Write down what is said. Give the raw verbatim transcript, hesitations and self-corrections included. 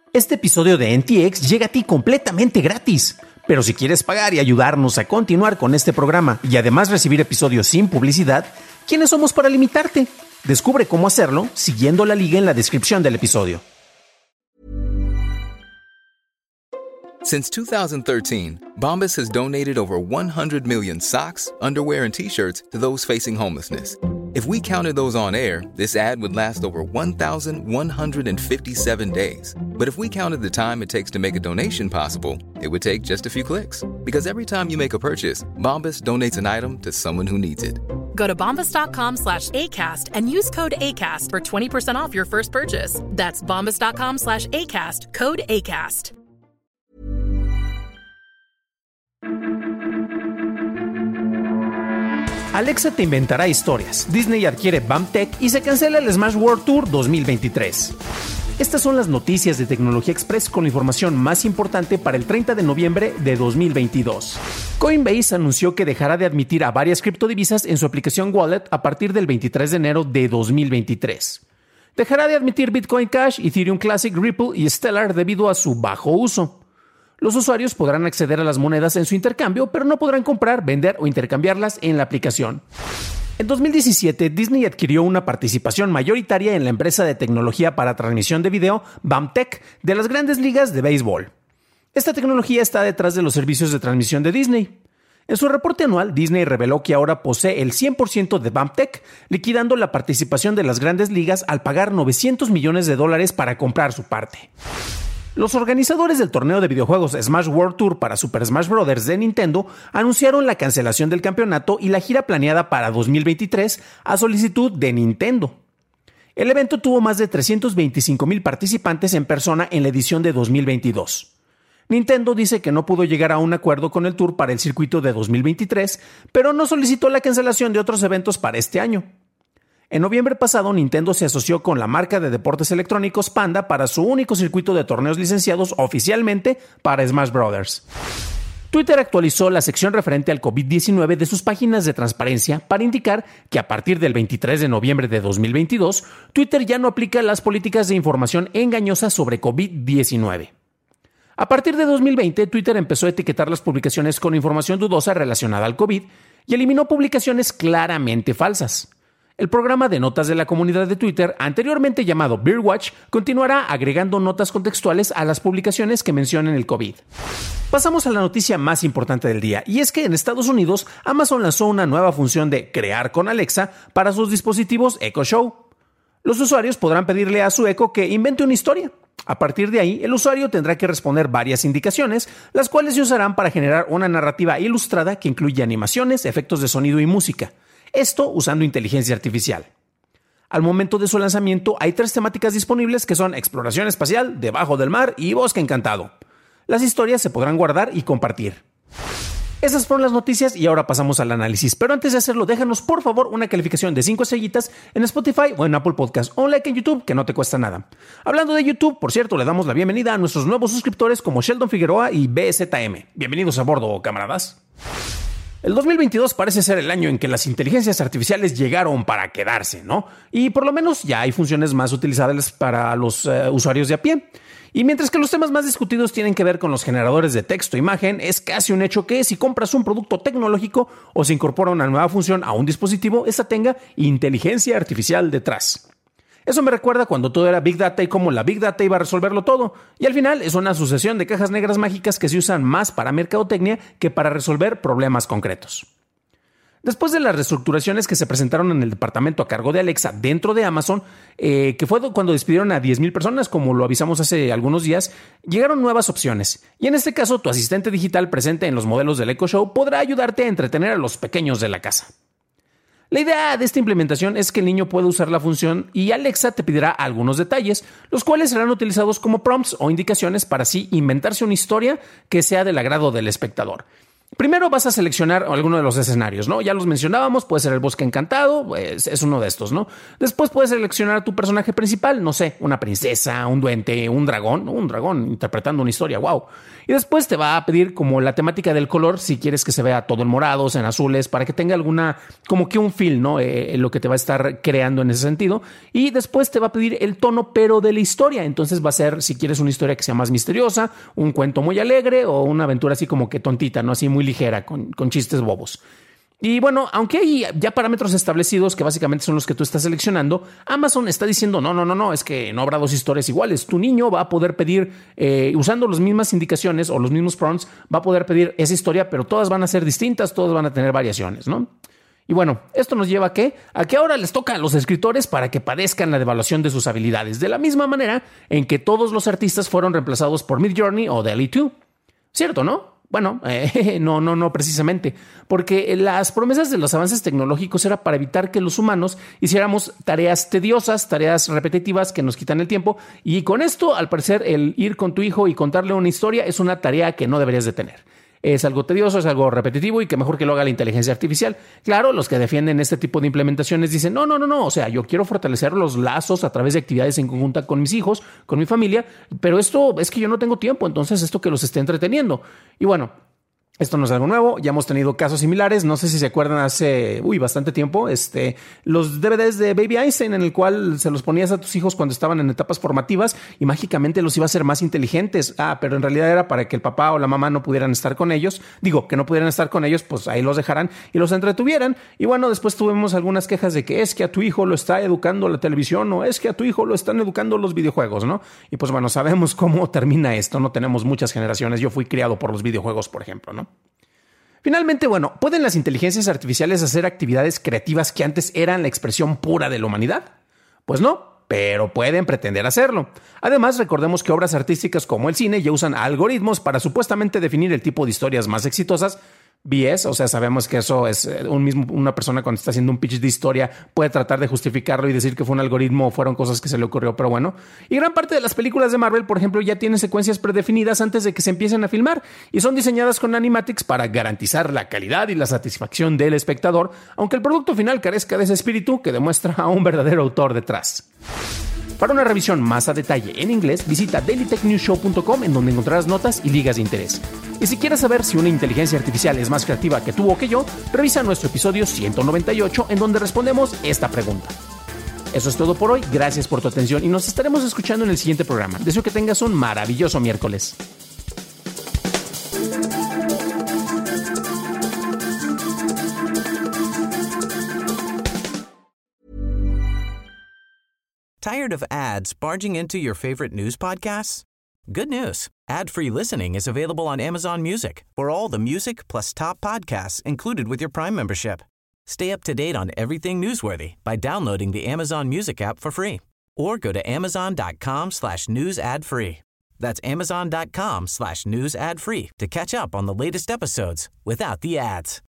Este episodio de N T X llega a ti completamente gratis. Pero si quieres pagar y ayudarnos a continuar con este programa y además recibir episodios sin publicidad, ¿quiénes somos para limitarte? Descubre cómo hacerlo siguiendo la liga en la descripción del episodio. Since two thousand thirteen, Bombas has donated over one hundred million socks, underwear, and T-shirts to those facing homelessness. If we counted those on air, this ad would last over one thousand one hundred fifty-seven days. But if we counted the time it takes to make a donation possible, it would take just a few clicks. Because every time you make a purchase, Bombas donates an item to someone who needs it. Go to bombas.com slash ACAST and use code ACAST for twenty percent off your first purchase. That's bombas.com slash ACAST, code ACAST. Alexa te inventará historias, Disney adquiere BAMTech y se cancela el Smash World Tour dos mil veintitrés. Estas son las noticias de Tecnología Express con la información más importante para el treinta de noviembre de dos mil veintidós. Coinbase anunció que dejará de admitir a varias criptodivisas en su aplicación Wallet a partir del veintitrés de enero de dos mil veintitrés. Dejará de admitir Bitcoin Cash, Ethereum Classic, Ripple y Stellar debido a su bajo uso. Los usuarios podrán acceder a las monedas en su intercambio, pero no podrán comprar, vender o intercambiarlas en la aplicación. En dos mil diecisiete, Disney adquirió una participación mayoritaria en la empresa de tecnología para transmisión de video BAMTech de las grandes ligas de béisbol. Esta tecnología está detrás de los servicios de transmisión de Disney. En su reporte anual, Disney reveló que ahora posee el cien por ciento de BAMTech, liquidando la participación de las grandes ligas al pagar novecientos millones de dólares para comprar su parte. Los organizadores del torneo de videojuegos Smash World Tour para Super Smash Bros. De Nintendo anunciaron la cancelación del campeonato y la gira planeada para dos mil veintitrés a solicitud de Nintendo. El evento tuvo más de trescientos veinticinco mil participantes en persona en la edición de dos mil veintidós. Nintendo dice que no pudo llegar a un acuerdo con el tour para el circuito de dos mil veintitrés, pero no solicitó la cancelación de otros eventos para este año. En noviembre pasado, Nintendo se asoció con la marca de deportes electrónicos Panda para su único circuito de torneos licenciados oficialmente para Smash Bros. Twitter actualizó la sección referente al COVID diecinueve de sus páginas de transparencia para indicar que a partir del veintitrés de noviembre de dos mil veintidós, Twitter ya no aplica las políticas de información engañosa sobre COVID diecinueve. A partir de dos mil veinte, Twitter empezó a etiquetar las publicaciones con información dudosa relacionada al COVID y eliminó publicaciones claramente falsas. El programa de notas de la comunidad de Twitter, anteriormente llamado Beerwatch, continuará agregando notas contextuales a las publicaciones que mencionen el COVID. Pasamos a la noticia más importante del día, y es que en Estados Unidos, Amazon lanzó una nueva función de crear con Alexa para sus dispositivos Echo Show. Los usuarios podrán pedirle a su Echo que invente una historia. A partir de ahí, el usuario tendrá que responder varias indicaciones, las cuales se usarán para generar una narrativa ilustrada que incluye animaciones, efectos de sonido y música. Esto usando inteligencia artificial. Al momento de su lanzamiento hay tres temáticas disponibles que son exploración espacial, debajo del mar y bosque encantado. Las historias se podrán guardar y compartir. Esas fueron las noticias y ahora pasamos al análisis. Pero antes de hacerlo, déjanos por favor una calificación de cinco estrellitas en Spotify o en Apple Podcast o un like en YouTube que no te cuesta nada. Hablando de YouTube, por cierto, le damos la bienvenida a nuestros nuevos suscriptores como Sheldon Figueroa y B Z M. Bienvenidos a bordo, camaradas. El dos mil veintidós parece ser el año en que las inteligencias artificiales llegaron para quedarse, ¿no? Y por lo menos ya hay funciones más utilizables para los uh, usuarios de a pie. Y mientras que los temas más discutidos tienen que ver con los generadores de texto e imagen, es casi un hecho que si compras un producto tecnológico o se incorpora una nueva función a un dispositivo, esta tenga inteligencia artificial detrás. Eso me recuerda cuando todo era Big Data y cómo la Big Data iba a resolverlo todo. Y al final es una sucesión de cajas negras mágicas que se usan más para mercadotecnia que para resolver problemas concretos. Después de las reestructuraciones que se presentaron en el departamento a cargo de Alexa dentro de Amazon, eh, que fue cuando despidieron a diez mil personas, como lo avisamos hace algunos días, llegaron nuevas opciones. Y en este caso, tu asistente digital presente en los modelos del Echo Show podrá ayudarte a entretener a los pequeños de la casa. La idea de esta implementación es que el niño pueda usar la función y Alexa te pedirá algunos detalles, los cuales serán utilizados como prompts o indicaciones para así inventarse una historia que sea del agrado del espectador. Primero vas a seleccionar alguno de los escenarios, ¿no? Ya los mencionábamos, puede ser el bosque encantado, es, es uno de estos, ¿no? Después puedes seleccionar a tu personaje principal, no sé, una princesa, un duende, un dragón, un dragón interpretando una historia, wow. Y después te va a pedir como la temática del color, si quieres que se vea todo en morados, en azules, para que tenga alguna, como que un feel, ¿no? Eh, lo que te va a estar creando en ese sentido. Y después te va a pedir el tono, pero de la historia. Entonces va a ser, si quieres una historia que sea más misteriosa, un cuento muy alegre o una aventura así como que tontita, ¿no? Así muy ligera, con, con chistes bobos. Y bueno, aunque hay ya parámetros establecidos que básicamente son los que tú estás seleccionando, Amazon está diciendo, no, no, no, no, es que no habrá dos historias iguales. Tu niño va a poder pedir, eh, usando las mismas indicaciones o los mismos prompts, va a poder pedir esa historia, pero todas van a ser distintas, todas van a tener variaciones, ¿no? Y bueno, esto nos lleva a qué? A que ahora les toca a los escritores para que padezcan la devaluación de sus habilidades, de la misma manera en que todos los artistas fueron reemplazados por Midjourney o DALL-E dos. ¿Cierto, no? Bueno, eh, no, no, no precisamente, porque las promesas de los avances tecnológicos era para evitar que los humanos hiciéramos tareas tediosas, tareas repetitivas que nos quitan el tiempo, y con esto, al parecer, el ir con tu hijo y contarle una historia es una tarea que no deberías de tener. Es algo tedioso, es algo repetitivo y que mejor que lo haga la inteligencia artificial. Claro, los que defienden este tipo de implementaciones dicen, no, no, no, no, o sea, yo quiero fortalecer los lazos a través de actividades en conjunta con mis hijos, con mi familia, pero esto es que yo no tengo tiempo, entonces esto que los esté entreteniendo. Y bueno, esto no es algo nuevo, ya hemos tenido casos similares, no sé si se acuerdan hace, uy, bastante tiempo, este, los D V Ds de Baby Einstein en el cual se los ponías a tus hijos cuando estaban en etapas formativas y mágicamente los iba a hacer más inteligentes. Ah, pero en realidad era para que el papá o la mamá no pudieran estar con ellos, digo, que no pudieran estar con ellos, pues ahí los dejaran y los entretuvieran. Y bueno, después tuvimos algunas quejas de que es que a tu hijo lo está educando la televisión o es que a tu hijo lo están educando los videojuegos, ¿no? Y pues bueno, sabemos cómo termina esto, no tenemos muchas generaciones, yo fui criado por los videojuegos, por ejemplo, ¿no? Finalmente, bueno, ¿pueden las inteligencias artificiales hacer actividades creativas que antes eran la expresión pura de la humanidad? Pues no, pero pueden pretender hacerlo. Además, recordemos que obras artísticas como el cine ya usan algoritmos para supuestamente definir el tipo de historias más exitosas. B S, o sea, sabemos que eso es un mismo, una persona cuando está haciendo un pitch de historia puede tratar de justificarlo y decir que fue un algoritmo o fueron cosas que se le ocurrió, pero bueno. Y gran parte de las películas de Marvel, por ejemplo, ya tienen secuencias predefinidas antes de que se empiecen a filmar y son diseñadas con animatics para garantizar la calidad y la satisfacción del espectador, aunque el producto final carezca de ese espíritu que demuestra a un verdadero autor detrás. Para una revisión más a detalle en inglés, visita daily tech news show punto com, en donde encontrarás notas y ligas de interés. Y si quieres saber si una inteligencia artificial es más creativa que tú o que yo, revisa nuestro episodio ciento noventa y ocho, en donde respondemos esta pregunta. Eso es todo por hoy, gracias por tu atención y nos estaremos escuchando en el siguiente programa. Deseo que tengas un maravilloso miércoles. Tired of ads barging into your favorite news podcasts? Good news. Ad-free listening is available on Amazon Music for all the music plus top podcasts included with your Prime membership. Stay up to date on everything newsworthy by downloading the Amazon Music app for free or go to amazon.com slash news ad free. That's amazon.com slash news ad free to catch up on the latest episodes without the ads.